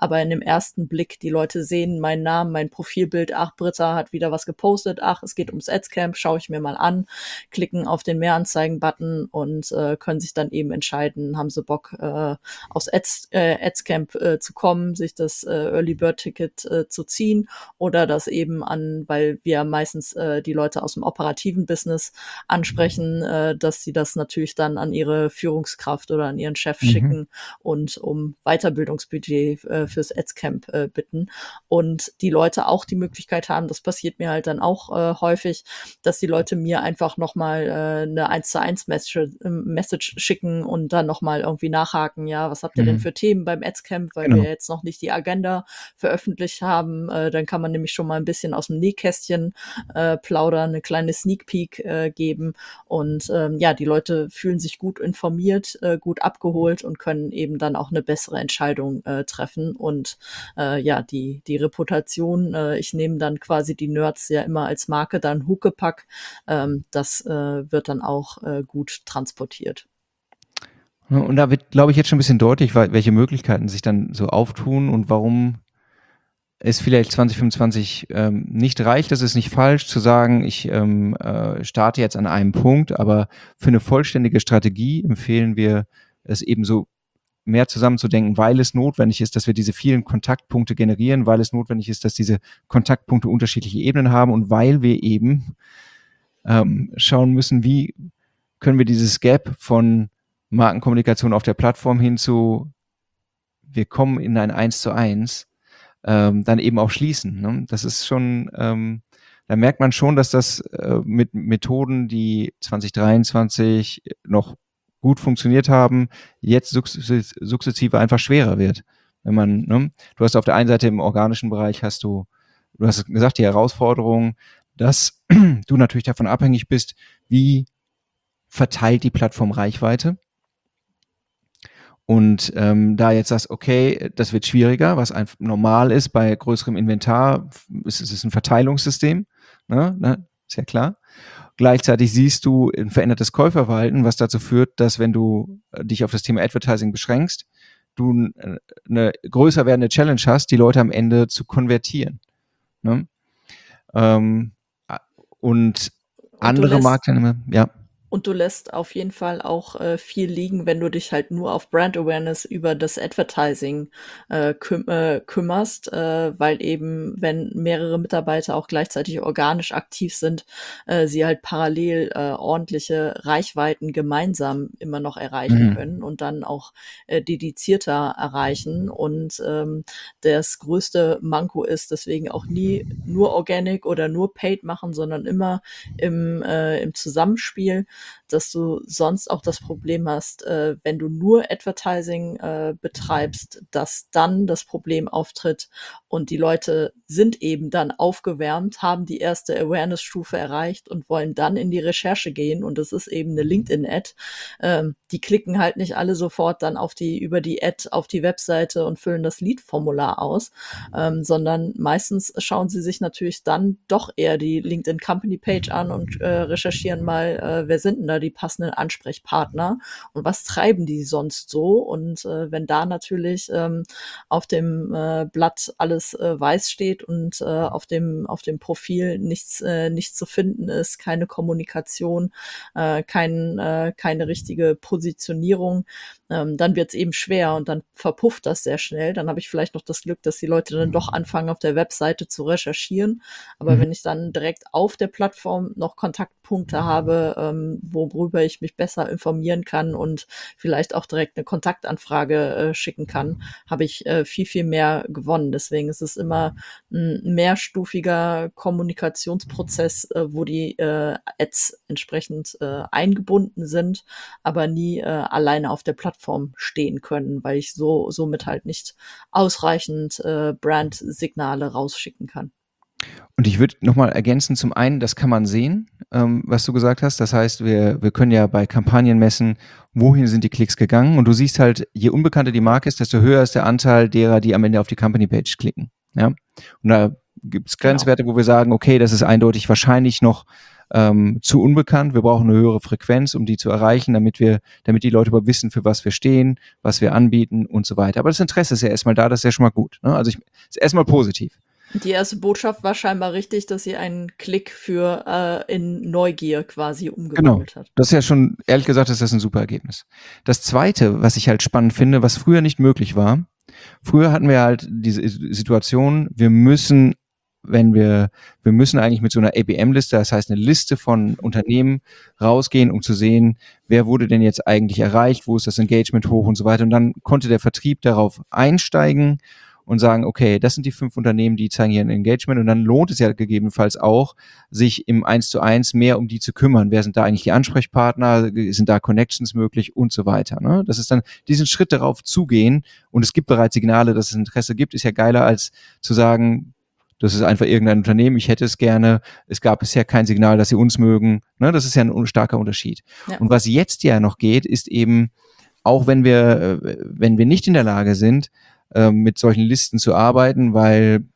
aber in dem ersten Blick die Leute sehen meinen Namen, mein Profilbild, ach, Britta hat wieder was gepostet, ach, es geht ums Adscamp, schaue ich mir mal an, klicken auf den Mehranzeigen-Button und äh, können sich dann eben entscheiden, haben sie Bock, äh, aufs Ads, äh, Adscamp äh, zu kommen, sich das äh, Early Bird Ticket äh, zu ziehen oder das eben an, weil wir meistens äh, die Leute aus dem operativen Business ansprechen, äh, dass sie das natürlich dann an ihre Führungskraft oder an ihren Chef Mhm. schicken und um Weiterbildungsbudget äh, fürs Adscamp äh, bitten. Und die Leute auch die Möglichkeit haben, das passiert mir halt dann auch äh, häufig, dass die Leute mir einfach nochmal äh, eine eins zu eins Message, äh, Message schicken und dann nochmal irgendwie nachhaken, ja, was habt ihr denn Mhm. für Themen beim Adscamp, weil Genau. wir jetzt noch nicht die Agenda veröffentlicht haben. Äh, dann kann man nämlich schon mal ein bisschen aus dem Nähkästchen äh, plaudern, eine kleine Sneak Peek äh, geben und ähm, ja, die Leute fühlen sich gut informiert, äh, gut abgeholt und können eben dann auch eine bessere Entscheidung äh, treffen und äh, ja, die, die Reputation, äh, ich nehme dann quasi die Nerds ja immer als Marke dann Huckepack, ähm, das äh, wird dann auch äh, gut transportiert. Ja, und da wird, glaube ich, jetzt schon ein bisschen deutlich, weil- welche Möglichkeiten sich dann so auftun und warum es vielleicht zwanzig fünfundzwanzig ähm, nicht reicht. Das ist nicht falsch zu sagen, ich ähm, äh, starte jetzt an einem Punkt, aber für eine vollständige Strategie empfehlen wir es eben so mehr zusammenzudenken, weil es notwendig ist, dass wir diese vielen Kontaktpunkte generieren, weil es notwendig ist, dass diese Kontaktpunkte unterschiedliche Ebenen haben und weil wir eben ähm, schauen müssen, wie können wir dieses Gap von Markenkommunikation auf der Plattform hin zu, wir kommen in ein Eins zu Eins, ähm, dann eben auch schließen. Ne? Das ist schon, ähm, da merkt man schon, dass das äh, mit Methoden, die zwanzig dreiundzwanzig noch gut funktioniert haben, jetzt sukzess- sukzessive einfach schwerer wird. Wenn man, ne? Du hast auf der einen Seite im organischen Bereich hast du, du hast gesagt, die Herausforderung, dass du natürlich davon abhängig bist, wie verteilt die Plattform Reichweite. Und ähm, da jetzt sagst, okay, das wird schwieriger, was einfach normal ist bei größerem Inventar, ist es ist ein Verteilungssystem, ne? Ne? Ist ja klar. Gleichzeitig siehst du ein verändertes Käuferverhalten, was dazu führt, dass wenn du äh, dich auf das Thema Advertising beschränkst, du äh, eine größer werdende Challenge hast, die Leute am Ende zu konvertieren. Ne? Ähm, a- und Und du andere lässt Marktteilnehmer, ja. Und du lässt auf jeden Fall auch äh, viel liegen, wenn du dich halt nur auf Brand Awareness über das Advertising äh, küm äh, kümmerst, äh, weil eben, wenn mehrere Mitarbeiter auch gleichzeitig organisch aktiv sind, äh, sie halt parallel äh, ordentliche Reichweiten gemeinsam immer noch erreichen Mhm. können und dann auch äh, dedizierter erreichen. Und ähm, das größte Manko ist deswegen auch nie nur Organic oder nur Paid machen, sondern immer im, äh, im Zusammenspiel, dass du sonst auch das Problem hast, äh, wenn du nur Advertising äh, betreibst, dass dann das Problem auftritt und die Leute sind eben dann aufgewärmt, haben die erste Awareness-Stufe erreicht und wollen dann in die Recherche gehen und das ist eben eine LinkedIn-Ad. Ähm, die klicken halt nicht alle sofort dann auf die, über die Ad auf die Webseite und füllen das Lead-Formular aus, ähm, sondern meistens schauen sie sich natürlich dann doch eher die LinkedIn Company Page an und äh, recherchieren mal, äh, wer sind denn da die passenden Ansprechpartner und was treiben die sonst so? Und äh, wenn da natürlich ähm, auf dem äh, Blatt alles äh, weiß steht und äh, auf dem auf dem Profil nichts äh, nichts zu finden ist, keine Kommunikation, äh, kein, äh, keine richtige Positionierung, ähm, dann wird es eben schwer und dann verpufft das sehr schnell. Dann habe ich vielleicht noch das Glück, dass die Leute dann doch anfangen, auf der Webseite zu recherchieren. Aber Mhm. wenn ich dann direkt auf der Plattform noch Kontaktpunkte habe, ähm, worüber ich mich besser informieren kann und vielleicht auch direkt eine Kontaktanfrage äh, schicken kann, habe ich äh, viel, viel mehr gewonnen. Deswegen ist es immer ein mehrstufiger Kommunikationsprozess, äh, wo die äh, Ads entsprechend äh, eingebunden sind, aber nie äh, alleine auf der Plattform stehen können, weil ich so somit halt nicht ausreichend äh, Brand-Signale rausschicken kann. Und ich würde nochmal ergänzen, zum einen, das kann man sehen, ähm, was du gesagt hast. Das heißt, wir, wir können ja bei Kampagnen messen, wohin sind die Klicks gegangen. Und du siehst halt, je unbekannter die Marke ist, desto höher ist der Anteil derer, die am Ende auf die Company-Page klicken. Ja? Und da gibt es Genau. Grenzwerte, wo wir sagen, okay, das ist eindeutig wahrscheinlich noch ähm, zu unbekannt. Wir brauchen eine höhere Frequenz, um die zu erreichen, damit wir, damit die Leute überhaupt wissen, für was wir stehen, was wir anbieten und so weiter. Aber das Interesse ist ja erstmal da, das ist ja schon mal gut. Ne? Also ich, ist erstmal positiv. Die erste Botschaft war scheinbar richtig, dass sie einen Klick für äh, in Neugier quasi umgewandelt Genau. hat. Das ist ja schon, ehrlich gesagt, ist das ein super Ergebnis. Das Zweite, was ich halt spannend finde, was früher nicht möglich war, früher hatten wir halt diese Situation, wir müssen, wenn wir, wir müssen eigentlich mit so einer A B M-Liste, das heißt eine Liste von Unternehmen rausgehen, um zu sehen, wer wurde denn jetzt eigentlich erreicht, wo ist das Engagement hoch und so weiter. Und dann konnte der Vertrieb darauf einsteigen und sagen, okay, das sind die fünf Unternehmen, die zeigen hier ein Engagement, und dann lohnt es ja gegebenenfalls auch, sich im eins zu eins mehr um die zu kümmern. Wer sind da eigentlich die Ansprechpartner? Sind da Connections möglich und so weiter, ne? Das ist dann diesen Schritt darauf zugehen, und es gibt bereits Signale, dass es Interesse gibt, ist ja geiler als zu sagen, das ist einfach irgendein Unternehmen, ich hätte es gerne, es gab bisher kein Signal, dass sie uns mögen, ne? Das ist ja ein starker Unterschied. Ja. Und was jetzt ja noch geht, ist eben, auch wenn wir, wenn wir nicht in der Lage sind, mit solchen Listen zu arbeiten, weil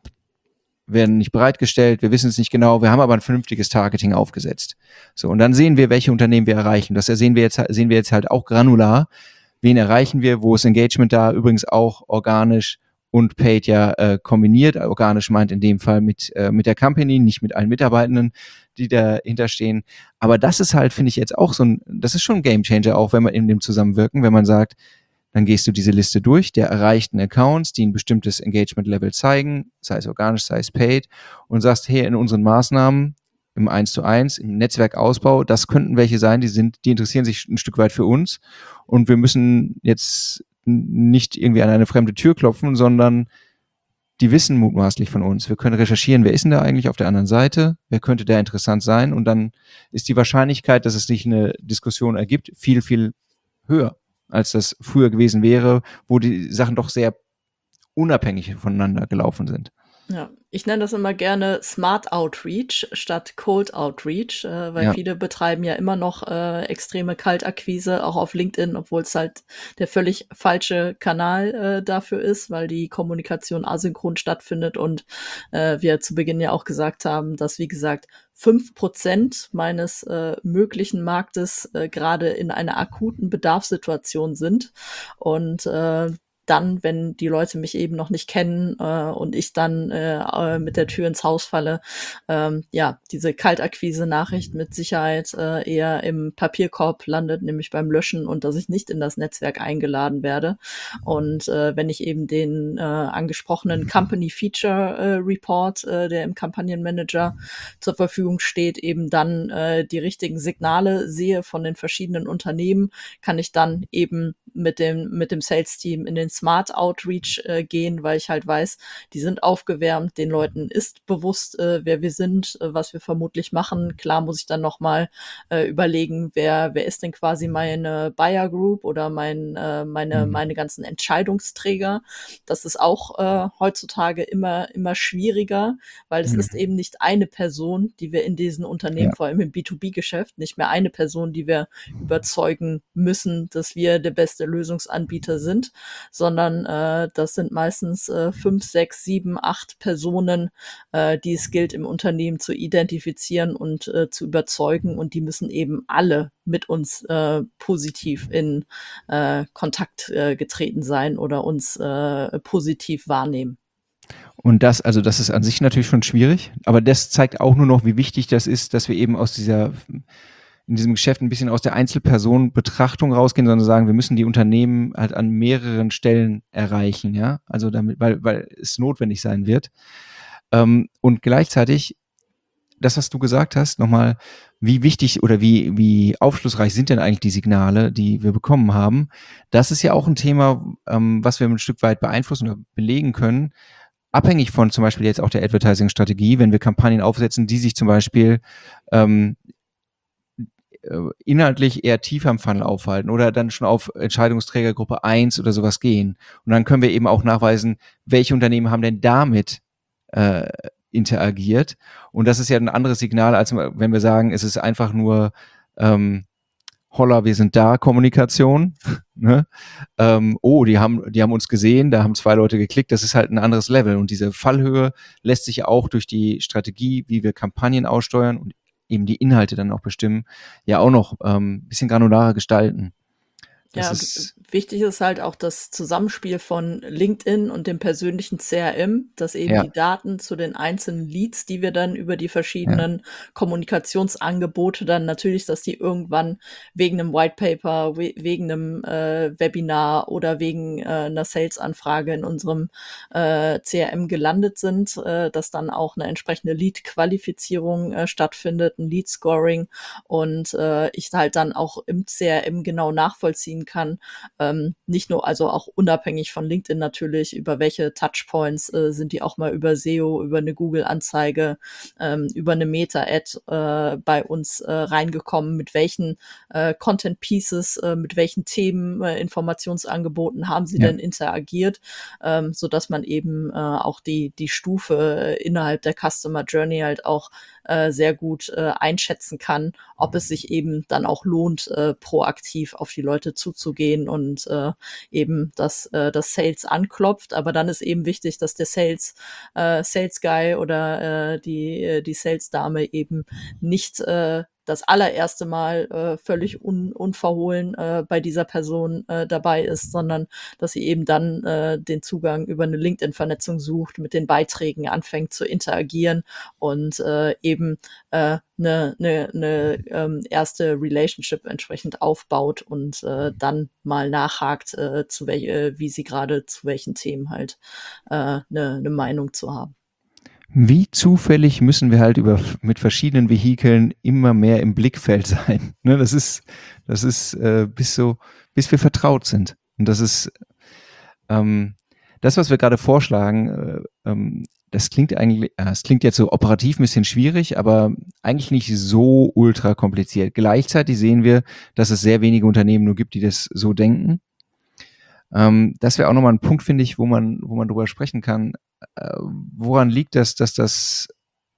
werden nicht bereitgestellt, wir wissen es nicht genau, wir haben aber ein vernünftiges Targeting aufgesetzt. So, und dann sehen wir, welche Unternehmen wir erreichen. Das sehen wir jetzt, sehen wir jetzt halt auch granular. Wen erreichen wir, wo ist Engagement da? Übrigens auch organisch und paid ja äh, kombiniert. Organisch meint in dem Fall mit, äh, mit der Company, nicht mit allen Mitarbeitenden, die dahinter stehen. Aber das ist halt, finde ich jetzt auch so ein, das ist schon ein Gamechanger, auch wenn man in dem Zusammenwirken, wenn man sagt, dann gehst du diese Liste durch der erreichten Accounts, die ein bestimmtes Engagement-Level zeigen, sei es organisch, sei es paid, und sagst, hey, in unseren Maßnahmen im eins zu eins, im Netzwerkausbau, das könnten welche sein, die sind, die interessieren sich ein Stück weit für uns, und wir müssen jetzt nicht irgendwie an eine fremde Tür klopfen, sondern die wissen mutmaßlich von uns. Wir können recherchieren, wer ist denn da eigentlich auf der anderen Seite, wer könnte da interessant sein, und dann ist die Wahrscheinlichkeit, dass es sich eine Diskussion ergibt, viel, viel höher, als das früher gewesen wäre, wo die Sachen doch sehr unabhängig voneinander gelaufen sind. Ja, ich nenne das immer gerne Smart Outreach statt Cold Outreach, äh, weil ja. viele betreiben ja immer noch äh, extreme Kaltakquise, auch auf LinkedIn, obwohl es halt der völlig falsche Kanal äh, dafür ist, weil die Kommunikation asynchron stattfindet, und äh, wir zu Beginn ja auch gesagt haben, dass, wie gesagt, fünf Prozent meines äh, möglichen Marktes äh, gerade in einer akuten Bedarfssituation sind, und äh, dann, wenn die Leute mich eben noch nicht kennen äh, und ich dann äh, mit der Tür ins Haus falle, ähm, ja, diese Kaltakquise-Nachricht mit Sicherheit äh, eher im Papierkorb landet, nämlich beim Löschen, und dass ich nicht in das Netzwerk eingeladen werde. Und äh, wenn ich eben den äh, angesprochenen Company Feature äh, Report, äh, der im Kampagnenmanager zur Verfügung steht, eben dann äh, die richtigen Signale sehe von den verschiedenen Unternehmen, kann ich dann eben mit dem mit dem Sales-Team in den Smart Outreach äh, gehen, weil ich halt weiß, die sind aufgewärmt, den Leuten ist bewusst, äh, wer wir sind, äh, was wir vermutlich machen. Klar muss ich dann nochmal äh, überlegen, wer wer ist denn quasi meine Buyer Group oder mein äh, meine mhm. meine ganzen Entscheidungsträger. Das ist auch äh, heutzutage immer immer schwieriger, weil es mhm. ist eben nicht eine Person, die wir in diesen Unternehmen, ja. vor allem im B zwei B-Geschäft, nicht mehr eine Person, die wir überzeugen müssen, dass wir der beste Lösungsanbieter sind, sondern äh, das sind meistens äh, fünf, sechs, sieben, acht Personen, äh, die es gilt im Unternehmen zu identifizieren und äh, zu überzeugen, und die müssen eben alle mit uns äh, positiv in äh, Kontakt äh, getreten sein oder uns äh, positiv wahrnehmen. Und das, also das ist an sich natürlich schon schwierig, aber das zeigt auch nur noch, wie wichtig das ist, dass wir eben aus dieser in diesem Geschäft ein bisschen aus der Einzelpersonenbetrachtung rausgehen, sondern sagen, wir müssen die Unternehmen halt an mehreren Stellen erreichen, ja, also damit, weil, weil es notwendig sein wird. Ähm, und gleichzeitig, das, was du gesagt hast, nochmal, wie wichtig oder wie, wie aufschlussreich sind denn eigentlich die Signale, die wir bekommen haben? Das ist ja auch ein Thema, ähm, was wir ein Stück weit beeinflussen oder belegen können, abhängig von zum Beispiel jetzt auch der Advertising-Strategie, wenn wir Kampagnen aufsetzen, die sich zum Beispiel ähm, inhaltlich eher tiefer im Funnel aufhalten oder dann schon auf Entscheidungsträgergruppe eins oder sowas gehen. Und dann können wir eben auch nachweisen, welche Unternehmen haben denn damit äh, interagiert. Und das ist ja ein anderes Signal, als wenn wir sagen, es ist einfach nur ähm, Holla, wir sind da, Kommunikation. ne? ähm, oh, die haben, die haben uns gesehen, da haben zwei Leute geklickt, das ist halt ein anderes Level. Und diese Fallhöhe lässt sich auch durch die Strategie, wie wir Kampagnen aussteuern und eben die Inhalte dann auch bestimmen, ja auch noch ähm, ein bisschen granularer gestalten. Das Ja, ist, wichtig ist halt auch das Zusammenspiel von LinkedIn und dem persönlichen C R M, dass eben ja, die Daten zu den einzelnen Leads, die wir dann über die ja, verschiedenen Kommunikationsangebote dann natürlich, dass die irgendwann wegen einem White Paper, we wegen einem äh, Webinar oder wegen äh, einer Sales-Anfrage in unserem äh, C R M gelandet sind, äh, dass dann auch eine entsprechende Lead-Qualifizierung äh, stattfindet, ein Lead-Scoring und äh, ich halt dann auch im C R M genau nachvollziehen kann, ähm, nicht nur, also auch unabhängig von LinkedIn natürlich, über welche Touchpoints äh, sind die auch mal über S E O, über eine Google-Anzeige, ähm, über eine Meta-Ad äh, bei uns äh, reingekommen, mit welchen äh, Content-Pieces, äh, mit welchen Themen, äh, Informationsangeboten haben sie ja. denn interagiert, ähm, sodass man eben äh, auch die, die Stufe äh, innerhalb der Customer Journey halt auch äh, sehr gut äh, einschätzen kann, ob es sich eben dann auch lohnt, äh, proaktiv auf die Leute zuzugehen und äh, eben dass äh, das Sales anklopft. Aber dann ist eben wichtig, dass der Sales äh, Sales Guy oder äh, die äh, die Sales Dame eben nicht äh, das allererste Mal äh, völlig un, unverhohlen äh, bei dieser Person äh, dabei ist, sondern dass sie eben dann äh, den Zugang über eine LinkedIn-Vernetzung sucht, mit den Beiträgen anfängt zu interagieren und äh, eben äh, eine, eine, eine ähm, erste Relationship entsprechend aufbaut und äh, dann mal nachhakt, äh, zu wel äh, wie sie gerade zu welchen Themen halt äh, eine, eine Meinung zu haben. Wie zufällig müssen wir halt über mit verschiedenen Vehikeln immer mehr im Blickfeld sein. Ne, das ist, das ist äh, bis so, bis wir vertraut sind. Und das ist ähm, das, was wir gerade vorschlagen. Äh, ähm, das klingt eigentlich, äh, es klingt jetzt so operativ ein bisschen schwierig, aber eigentlich nicht so ultra kompliziert. Gleichzeitig sehen wir, dass es sehr wenige Unternehmen nur gibt, die das so denken. Ähm, das wäre auch nochmal ein Punkt, finde ich, wo man, wo man drüber sprechen kann. Äh, woran liegt das, dass das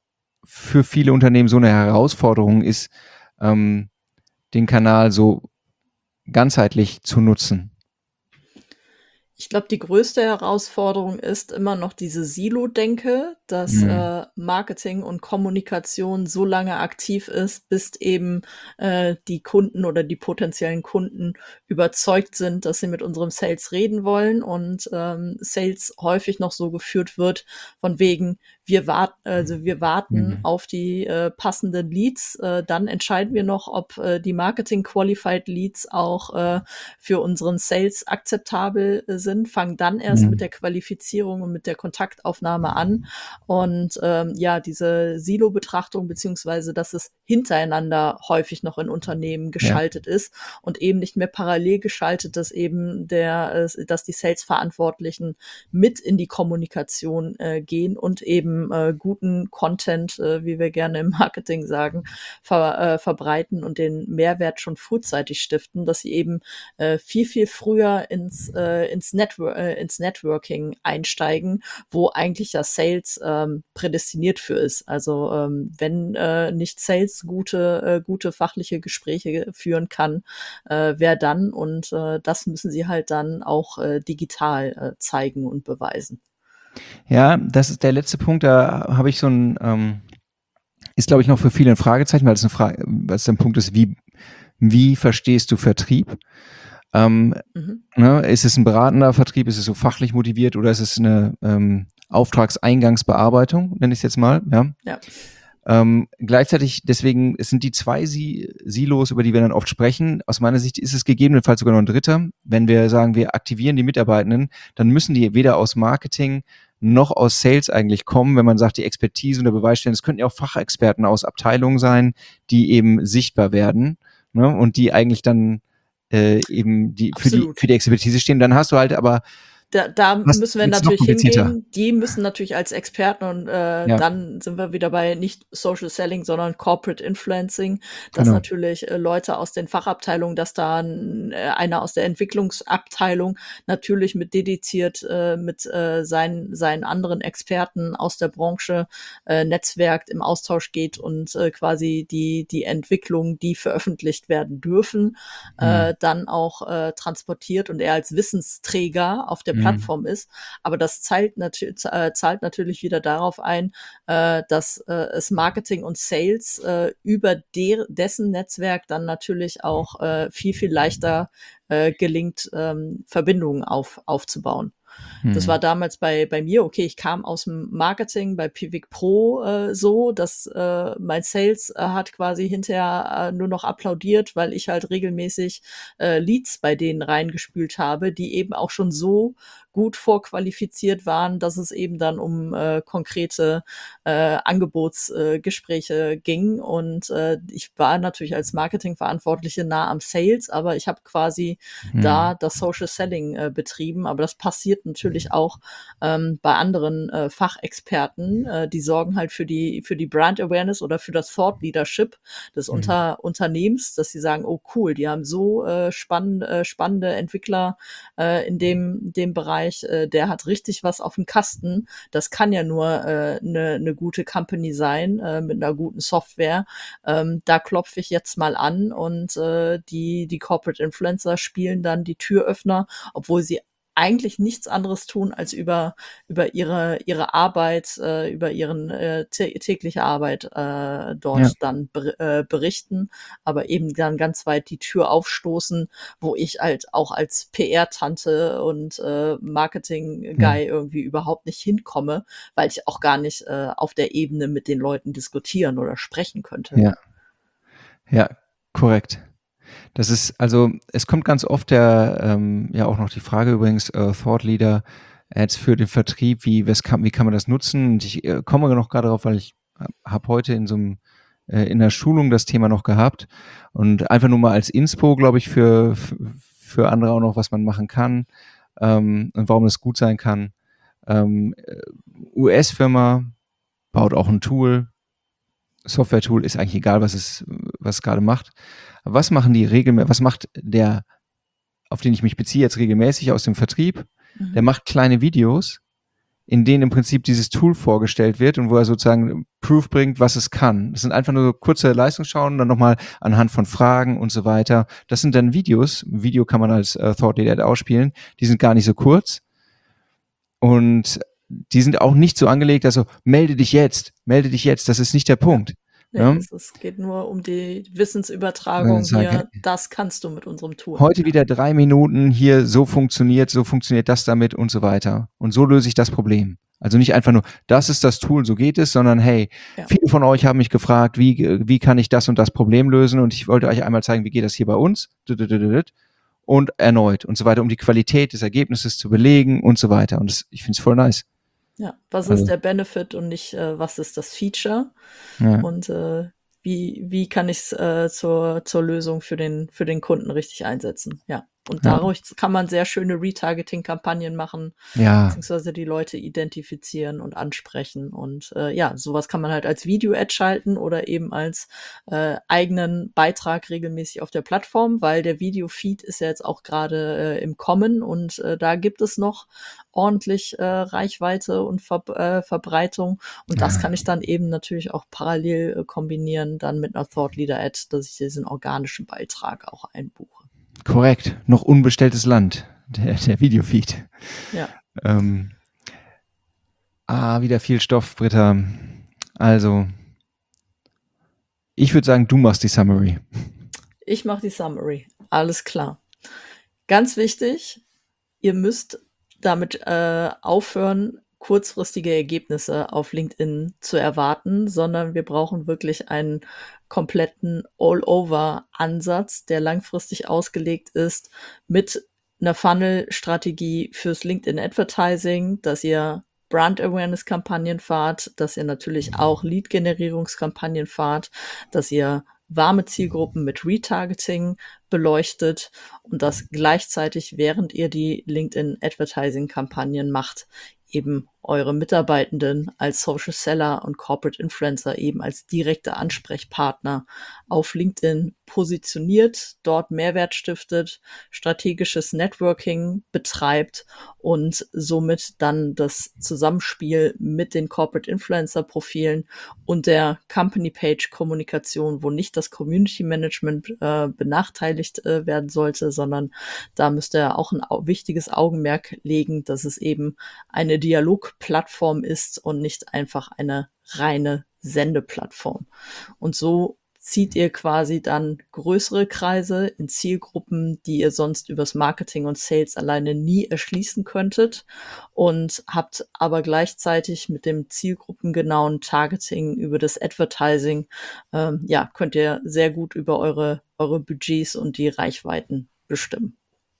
für viele Unternehmen so eine Herausforderung ist, ähm, den Kanal so ganzheitlich zu nutzen? Ich glaube, die größte Herausforderung ist immer noch diese Silo-Denke, dass Mhm. äh, Marketing und Kommunikation so lange aktiv ist, bis eben äh, die Kunden oder die potenziellen Kunden überzeugt sind, dass sie mit unserem Sales reden wollen und ähm, Sales häufig noch so geführt wird, von wegen, wir warten, also wir warten Mhm. auf die äh, passenden Leads, äh, dann entscheiden wir noch, ob äh, die Marketing Qualified Leads auch äh, für unseren Sales akzeptabel äh, sind, fangen dann erst mit Mhm. der Qualifizierung und mit der Kontaktaufnahme an. Und ähm, ja, diese Silo-Betrachtung, beziehungsweise dass es hintereinander häufig noch in Unternehmen Ja. geschaltet ist und eben nicht mehr parallel geschaltet, dass eben der, äh, dass die Sales-Verantwortlichen mit in die Kommunikation äh, gehen und eben äh, guten Content, äh, wie wir gerne im Marketing sagen, ver, äh, verbreiten und den Mehrwert schon frühzeitig stiften, dass sie eben äh, viel, viel früher ins, äh, ins, Network, äh, ins Networking einsteigen, wo eigentlich das Sales ähm, prädestiniert für ist. Also ähm, wenn äh, nicht Sales gute, äh, gute fachliche Gespräche führen kann, äh, wer dann? Und äh, das müssen sie halt dann auch äh, digital äh, zeigen und beweisen. Ja, das ist der letzte Punkt, da habe ich so ein, ähm, ist glaube ich noch für viele ein Fragezeichen, weil es eine Frage, weil es ein Punkt ist, wie, wie verstehst du Vertrieb? Ähm, Mhm. ne, ist es ein beratender Vertrieb, ist es so fachlich motiviert oder ist es eine ähm, Auftragseingangsbearbeitung, nenne ich es jetzt mal, ja. Ja. Ähm, gleichzeitig, deswegen, es sind die zwei Si- Silos, über die wir dann oft sprechen. Aus meiner Sicht ist es gegebenenfalls sogar noch ein dritter. Wenn wir sagen, wir aktivieren die Mitarbeitenden, dann müssen die weder aus Marketing noch aus Sales eigentlich kommen, wenn man sagt, die Expertise und der Beweis stellen. Es könnten ja auch Fachexperten aus Abteilungen sein, die eben sichtbar werden, ne, und die eigentlich dann äh, eben die für die für Absolut. die Expertise stehen. Dann hast du halt aber, Da, da was müssen wir wird's noch natürlich komplizierter? hingehen. Die müssen natürlich als Experten und äh, Ja, dann sind wir wieder bei nicht Social Selling, sondern Corporate Influencing, dass genau. natürlich äh, Leute aus den Fachabteilungen, dass da ein, äh, einer aus der Entwicklungsabteilung natürlich mit dediziert äh, mit äh, seinen, seinen anderen Experten aus der Branche äh, netzwerkt, im Austausch geht und äh, quasi die, die Entwicklung, die veröffentlicht werden dürfen, Mhm. äh, dann auch äh, transportiert und er als Wissensträger auf der Plattform ist. Aber das zahlt, natü- äh, zahlt natürlich wieder darauf ein, äh, dass äh, es Marketing und Sales äh, über de- dessen Netzwerk dann natürlich auch äh, viel, viel leichter äh, gelingt, ähm, Verbindungen auf, aufzubauen. Das war Hm. damals bei, bei mir, okay, ich kam aus dem Marketing bei Pivik Pro äh, so, dass äh, mein Sales äh, hat quasi hinterher äh, nur noch applaudiert, weil ich halt regelmäßig äh, Leads bei denen reingespült habe, die eben auch schon so gut vorqualifiziert waren, dass es eben dann um äh, konkrete äh, Angebotsgespräche äh, ging. Und äh, ich war natürlich als Marketingverantwortliche nah am Sales, aber ich habe quasi Hm. da das Social Selling äh, betrieben. Aber das passiert natürlich auch ähm, bei anderen äh, Fachexperten. Äh, die sorgen halt für die für die Brand Awareness oder für das Thought Leadership des Hm. Unter Unternehmens, dass sie sagen, oh cool, die haben so äh, spannend, äh, spannende Entwickler äh, in dem dem Bereich. Äh, der hat richtig was auf dem Kasten. Das kann ja nur eine äh, ne, ne gute Company sein äh, mit einer guten Software. Ähm, da klopfe ich jetzt mal an und äh, die die Corporate Influencer spielen dann die Türöffner, obwohl sie eigentlich nichts anderes tun, als über über ihre ihre Arbeit, äh, über ihren äh, tä- tägliche Arbeit äh, dort Ja. dann ber äh, berichten, aber eben dann ganz weit die Tür aufstoßen, wo ich halt auch als P R-Tante und äh, Hm. Marketing-Guy irgendwie überhaupt nicht hinkomme, weil ich auch gar nicht äh, auf der Ebene mit den Leuten diskutieren oder sprechen könnte. Ja. Ja, korrekt. Das ist, also es kommt ganz oft der, ähm, ja auch noch die Frage übrigens, äh, Thought Leader Ads für den Vertrieb, wie, was kann, wie kann man das nutzen? Und ich äh, komme noch gerade darauf, weil ich habe heute in so einem, äh, in der Schulung das Thema noch gehabt und einfach nur mal als Inspo, glaube ich, für, für andere auch noch, was man machen kann ähm, und warum es gut sein kann. Ähm, U S-Firma baut auch ein Tool, Software-Tool, ist eigentlich egal, was es, was es gerade macht. Was machen die regelmäßig, was macht der, auf den ich mich beziehe, jetzt regelmäßig aus dem Vertrieb? Mhm. Der macht kleine Videos, in denen im Prinzip dieses Tool vorgestellt wird und wo er sozusagen Proof bringt, was es kann. Das sind einfach nur kurze Leistungsschauen, dann nochmal anhand von Fragen und so weiter. Das sind dann Videos. Ein Video kann man als äh, Thought Leader ausspielen. Die sind gar nicht so kurz. Und die sind auch nicht so angelegt, also melde dich jetzt, melde dich jetzt. Das ist nicht der Punkt. Nee, Ja? es, es geht nur um die Wissensübertragung Sag, hier. Das kannst du mit unserem Tool. heute wieder drei Minuten hier, so funktioniert, so funktioniert das damit und so weiter. Und so löse ich das Problem. Also nicht einfach nur, das ist das Tool, so geht es, sondern hey, Ja. viele von euch haben mich gefragt, wie, wie kann ich das und das Problem lösen? Und ich wollte euch einmal zeigen, wie geht das hier bei uns? Und erneut und so weiter, um die Qualität des Ergebnisses zu belegen und so weiter. Und das, ich finde es voll nice. Ja, was Also, ist der Benefit und nicht, äh, was ist das Feature? ja. Und äh, wie, wie kann ich es äh, zur, zur Lösung für den, für den Kunden richtig einsetzen? Ja. Und Ja. dadurch kann man sehr schöne Retargeting-Kampagnen machen, Ja, beziehungsweise die Leute identifizieren und ansprechen. Und äh, ja, sowas kann man halt als Video-Ad schalten oder eben als äh, eigenen Beitrag regelmäßig auf der Plattform, weil der Video-Feed ist ja jetzt auch gerade äh, im Kommen und äh, da gibt es noch ordentlich äh, Reichweite und Ver äh, Verbreitung. Und das Ja. kann ich dann eben natürlich auch parallel äh, kombinieren, dann mit einer Thought Leader Ad, dass ich diesen organischen Beitrag auch einbuche. korrekt. Noch unbestelltes Land, der, der Videofeed. Ja. Ähm, ah, wieder viel Stoff, Britta. Also, ich würde sagen, du machst die Summary. Ich mache die Summary. Alles klar. Ganz wichtig, ihr müsst damit äh, aufhören, kurzfristige Ergebnisse auf LinkedIn zu erwarten, sondern wir brauchen wirklich einen kompletten All-Over-Ansatz, der langfristig ausgelegt ist mit einer Funnel-Strategie fürs LinkedIn-Advertising, dass ihr Brand-Awareness-Kampagnen fahrt, dass ihr natürlich auch Lead-Generierungskampagnen fahrt, dass ihr warme Zielgruppen mit Retargeting beleuchtet und das gleichzeitig, während ihr die LinkedIn-Advertising-Kampagnen macht, eben eure Mitarbeitenden als Social Seller und Corporate Influencer eben als direkte Ansprechpartner auf LinkedIn positioniert, dort Mehrwert stiftet, strategisches Networking betreibt und somit dann das Zusammenspiel mit den Corporate Influencer Profilen und der Company Page Kommunikation, wo nicht das Community Management äh, benachteiligt äh, werden sollte, sondern da müsst ihr auch ein au- wichtiges Augenmerk legen, dass es eben eine Dialogplattform ist und nicht einfach eine reine Sendeplattform. Und so zieht ihr quasi dann größere Kreise in Zielgruppen, die ihr sonst übers Marketing und Sales alleine nie erschließen könntet und habt aber gleichzeitig mit dem zielgruppengenauen Targeting über das Advertising, ähm, ja, könnt ihr sehr gut über eure, eure Budgets und die Reichweiten bestimmen.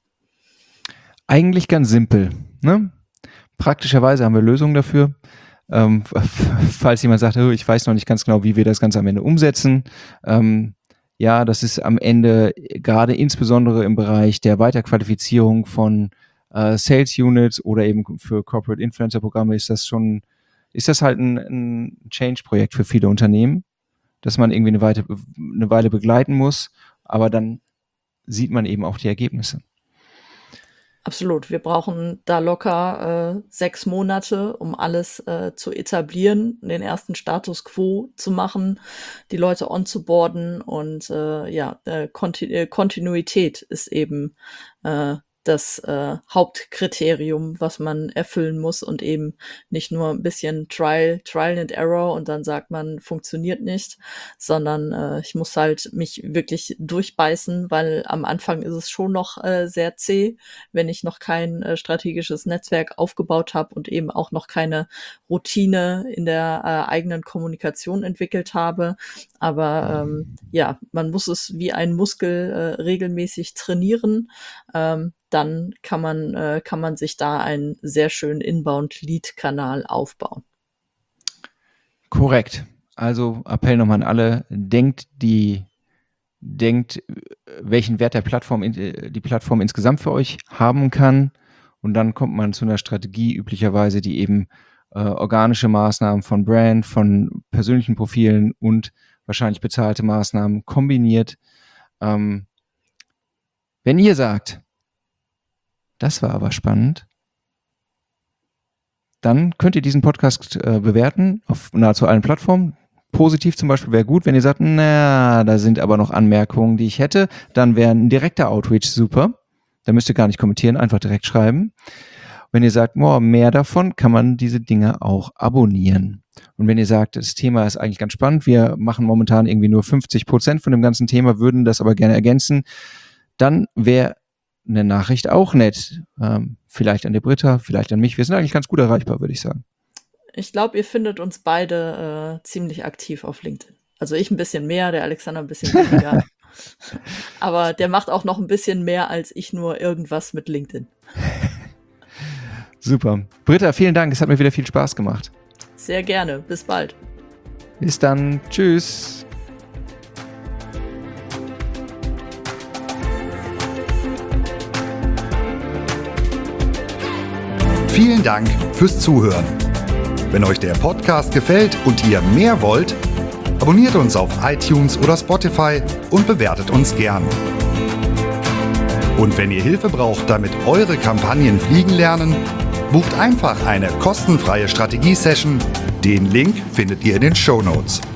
Eigentlich ganz simpel, ne? Praktischerweise haben wir Lösungen dafür. Ähm, falls jemand sagt, oh, ich weiß noch nicht ganz genau, wie wir das Ganze am Ende umsetzen. Ähm, ja, das ist am Ende gerade insbesondere im Bereich der Weiterqualifizierung von äh, Sales Units oder eben für Corporate Influencer Programme ist das schon, ist das halt ein, ein Change-Projekt für viele Unternehmen, dass man irgendwie eine Weile, eine Weile begleiten muss, aber dann sieht man eben auch die Ergebnisse. Absolut. Wir brauchen da locker äh, sechs Monate, um alles äh, zu etablieren, den ersten Status quo zu machen, die Leute onzuboarden und äh, ja, äh, Konti- Kontinuität ist eben äh, das äh, Hauptkriterium, was man erfüllen muss und eben nicht nur ein bisschen Trial, Trial and Error und dann sagt man, funktioniert nicht, sondern äh, ich muss halt mich wirklich durchbeißen, weil am Anfang ist es schon noch äh, sehr zäh, wenn ich noch kein äh, strategisches Netzwerk aufgebaut habe und eben auch noch keine Routine in der äh, eigenen Kommunikation entwickelt habe. Aber ähm, ja, man muss es wie ein Muskel äh, regelmäßig trainieren. Ähm, dann kann man, äh, kann man sich da einen sehr schönen Inbound-Lead-Kanal aufbauen. Korrekt. Also Appell nochmal an alle, denkt die, denkt, welchen Wert der Plattform, die Plattform insgesamt für euch haben kann und dann kommt man zu einer Strategie üblicherweise, die eben äh, organische Maßnahmen von Brand, von persönlichen Profilen und wahrscheinlich bezahlte Maßnahmen kombiniert. Ähm, wenn ihr sagt, das war aber spannend, dann könnt ihr diesen Podcast äh, bewerten auf nahezu allen Plattformen. Positiv zum Beispiel wäre gut, wenn ihr sagt, na, da sind aber noch Anmerkungen, die ich hätte, dann wäre ein direkter Outreach super. Da müsst ihr gar nicht kommentieren, einfach direkt schreiben. Wenn ihr sagt, oh, mehr davon, kann man diese Dinge auch abonnieren. Und wenn ihr sagt, das Thema ist eigentlich ganz spannend, wir machen momentan irgendwie nur fünfzig Prozent von dem ganzen Thema, würden das aber gerne ergänzen, dann wäre eine Nachricht auch nett. Ähm, vielleicht an die Britta, vielleicht an mich. Wir sind eigentlich ganz gut erreichbar, würde ich sagen. Ich glaube, ihr findet uns beide äh, ziemlich aktiv auf LinkedIn. Also ich ein bisschen mehr, der Alexander ein bisschen weniger. Aber der macht auch noch ein bisschen mehr als ich nur irgendwas mit LinkedIn. Super. Britta, vielen Dank. Es hat mir wieder viel Spaß gemacht. Sehr gerne. Bis bald. Bis dann. Tschüss. Vielen Dank fürs Zuhören. Wenn euch der Podcast gefällt und ihr mehr wollt, abonniert uns auf iTunes oder Spotify und bewertet uns gern. Und wenn ihr Hilfe braucht, damit eure Kampagnen fliegen lernen, bucht einfach eine kostenfreie Strategie-Session. Den Link findet ihr in den Shownotes.